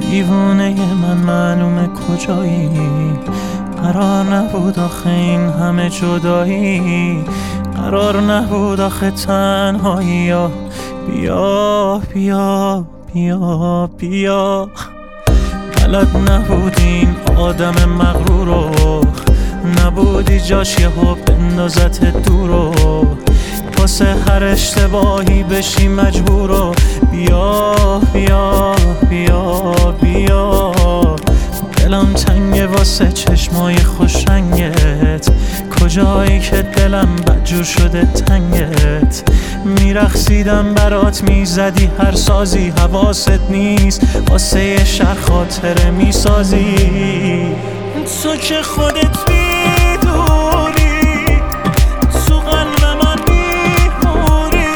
دیوونه من معلومه کجایی. قرار نبود آخه این همه جدایی، قرار نبود آخه تنهایی. بیا بیا بیا بیا. بلد نبودین آدم مغرورو، نبودی جاش یهو بندازت دورو، واسه هر اشتباهی بشی مجبورو. بیا بیا بیا بیا. دلم تنگه واسه چشمای خوشرنگت، کجایی که دلم بدجور شده تنگت. میرقصیدم برات میزدی هر سازی، حواست نیست واسه یه شهر خاطره میسازی. تو که خودت میدونی تو قلب من میمونی،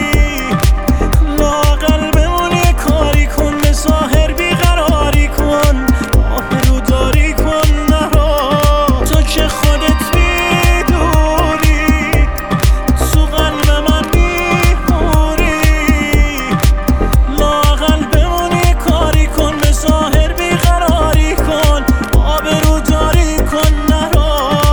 لااقل بمونی کاری کن، به ظاهر بیقراری کن، آبروداری کن نرو. تو که خودت میدونی تو قلب من میمونی، لااقل بمونی کاری کن، به ظاهر بیقراری کن، آبروداری کن نرو.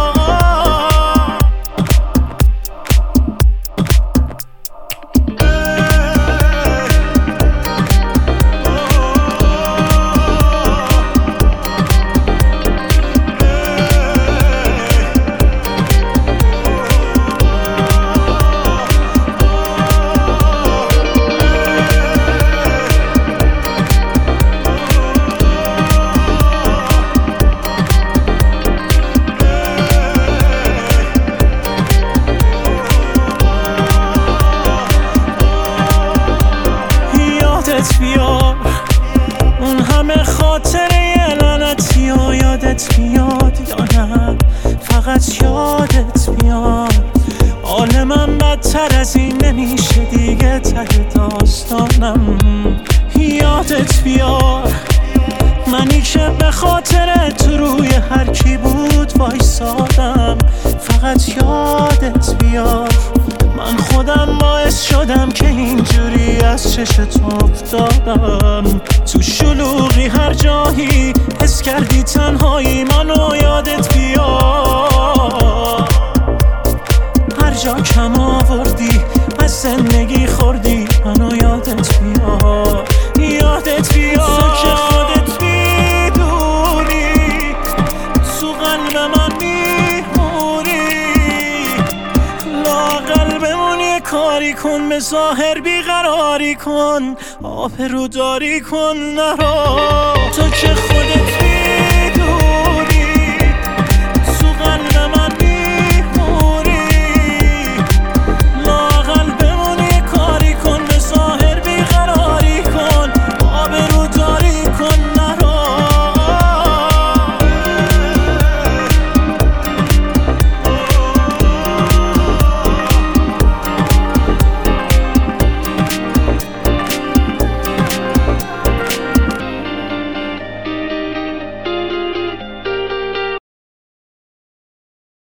بیار اون همه خاطره لعنتی و یادت بیاد یا نه فقط یادت بیاد. حال من بدتر از این نمیشه دیگه، ته داستانم یادت بیار. منی که به خاطر تو روی هر کی بود وایسادم، فقط یادت بیار. من خودم باعث شدم که اینجوری از چشت افتادم، تو شلوغی هر جایی حس کردی تنهایی، منو یادت بیار. هر جا کم آوردی از زندگی خوردی، منو یادت بیار. یادت بیار تو که خودت میدونی تو قلب من میمونی، لااقل بمونی کاری کن، به ظاهر بیقراری کن، آبروداری کن نرو. تو که خودت